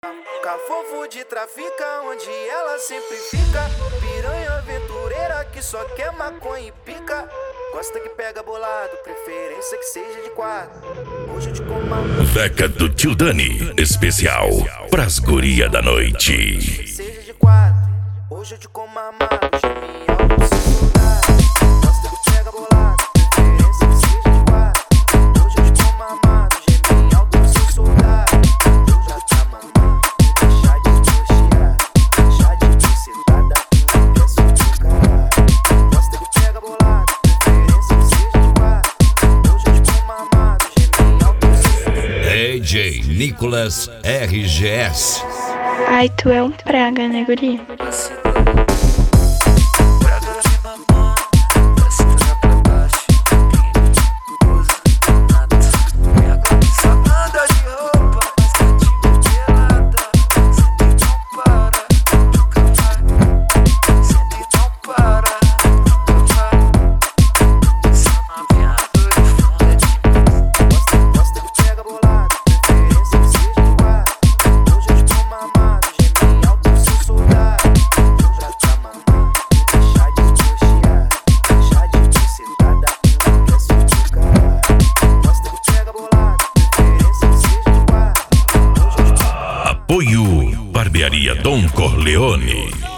Cafofo de trafica, onde ela sempre fica. Piranha aventureira que só quer maconha e pica. Gosta que pega bolado, preferência que seja de quatro. Hoje eu te como uma... Veca do Tio Dani, especial pras guria da noite. Seja de quatro, hoje eu te como armado. Genial, não se soldar. Gosta que pega bolado, preferência que seja de quatro. Hoje eu te como armado. Genial, não se soldar. Eu já tá mamando, deixar de desconfiar. Deixar de descentada, não quer se caralho. Gosta que pega bolado, preferência que seja de quatro. Hoje eu te como armado. Genial, não se soldar. DJ Nicolas RGS. Ai, tu é um praga, né, guri? Apoio Barbearia Dom Corleone.